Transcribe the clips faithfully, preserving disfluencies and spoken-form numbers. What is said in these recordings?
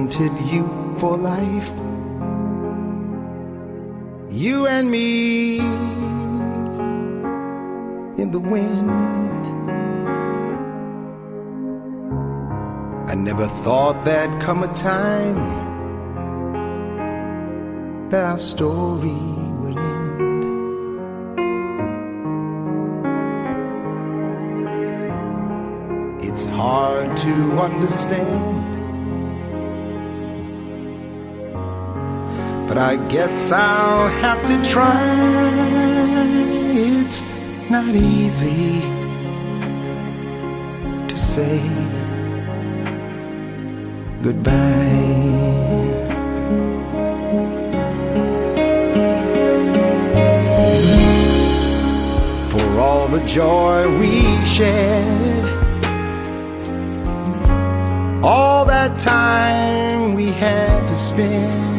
wanted you for life. You and me in the wind. I never thought there'd come a time that our story would end. It's hard to understand, but I guess I'll have to try. It's not easy to say goodbye. For all the joy we shared, all that time we had to spend.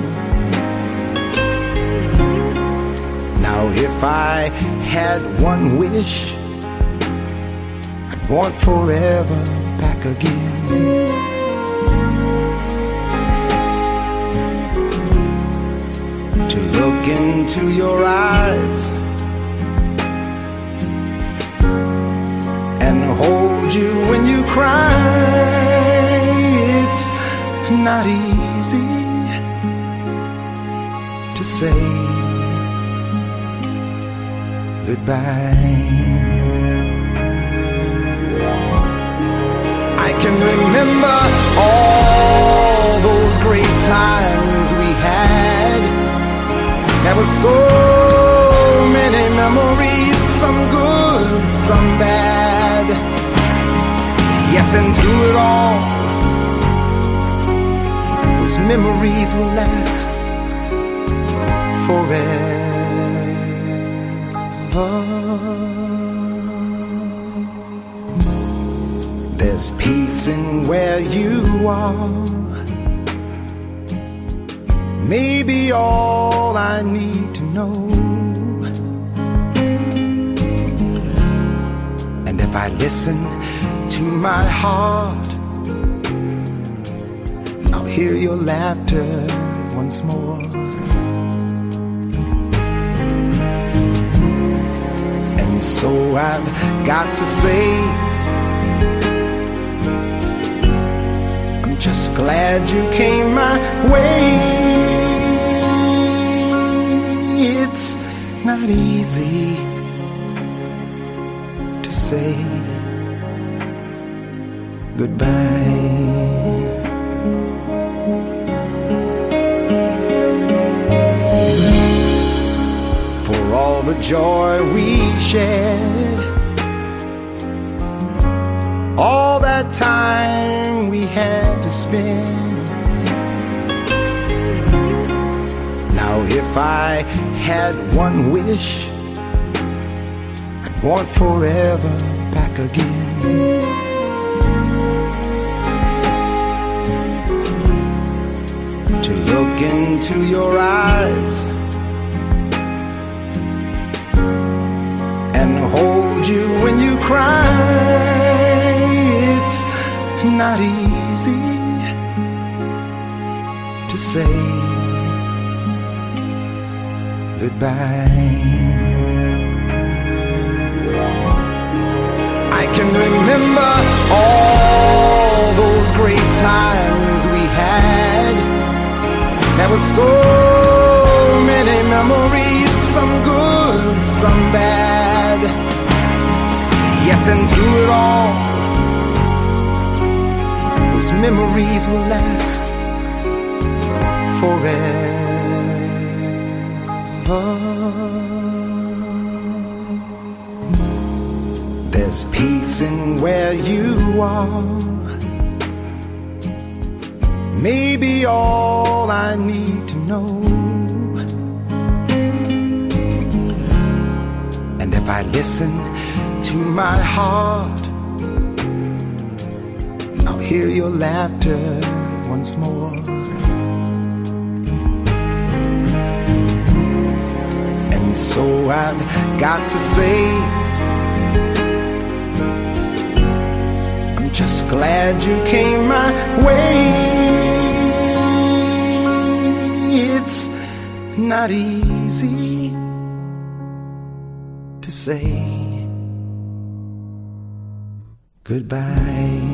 Now if I had one wish, I'd want forever back again. To look into your eyes and hold you when you cry. It's not easy to say goodbye. I can remember all those great times we had. There were so many memories, some good, some bad. Yes, and through it all, those memories will last forever. There's peace in where you are. Maybe all I need to know. And if I listen to my heart, I'll hear your laughter once more. And so I've got to say, I'm just glad you came my way. It's not easy to say goodbye. For all the joy we shared, all that time we had to spend. Now if I had one wish, I'd want forever back again. To look into your eyes and hold you when you cry. It's not easy to say goodbye. I can remember all those great times we had. There were so many memories, some good, some bad. Yes, and through it all, those memories will last forever. There's peace in where you are. Maybe all I need to know. And if I listen to my heart, I'll hear your laughter once more. And so I've got to say, I'm just glad you came my way. not easy to say goodbye.